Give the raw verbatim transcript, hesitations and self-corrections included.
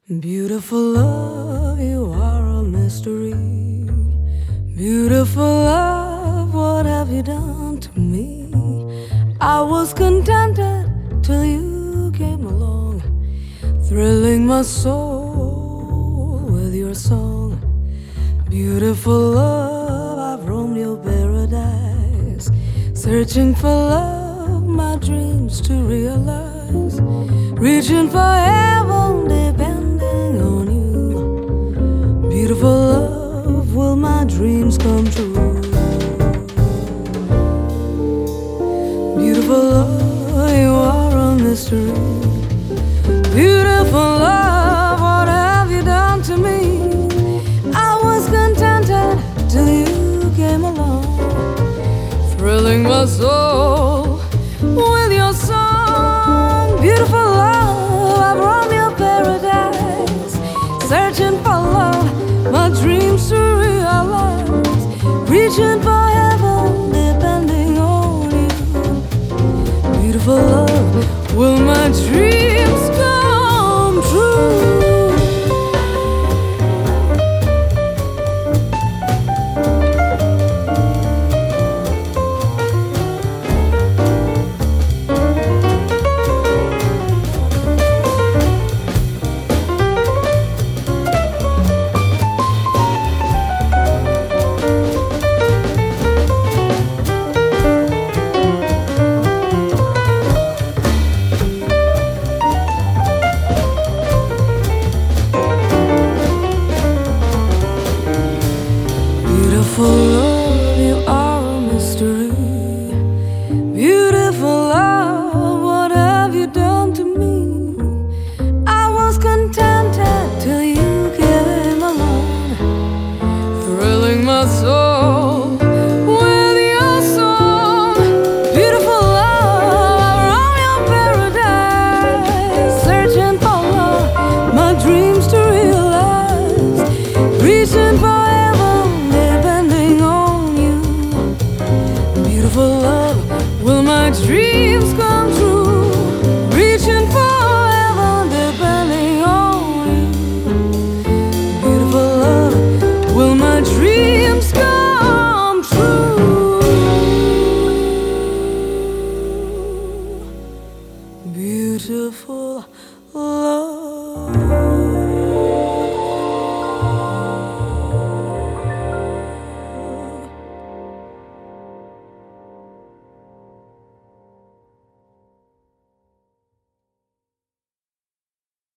Beautiful love, you are a mystery. Beautiful love, what have you done to me? I was contented till you came along, thrilling my soul with your song. Beautiful love, I've roamed your paradise, searching for love, my dreams to realize, reaching for heaven, depending on you. Beautiful love, will my dreams come true? Beautiful love, you are a mystery. Beautiful love, what have you done to me? I was contented till you came along, thrilling my soul with your song. Beautiful love, I've roamed your paradise, searching for love, my dreams to realize, reaching for heaven, depending on you. Beautiful love, will my dreams come true? Beautiful love, you are a mystery. Beautiful love, what have you done to me? I was contented till you came along, thrilling my soul with your song. Beautiful love, around your paradise, searching for love, my dreams to realize, reaching for love, will my dreams come true? Reaching for heaven, depending on you. Beautiful love, will my dreams come true? Beautiful love.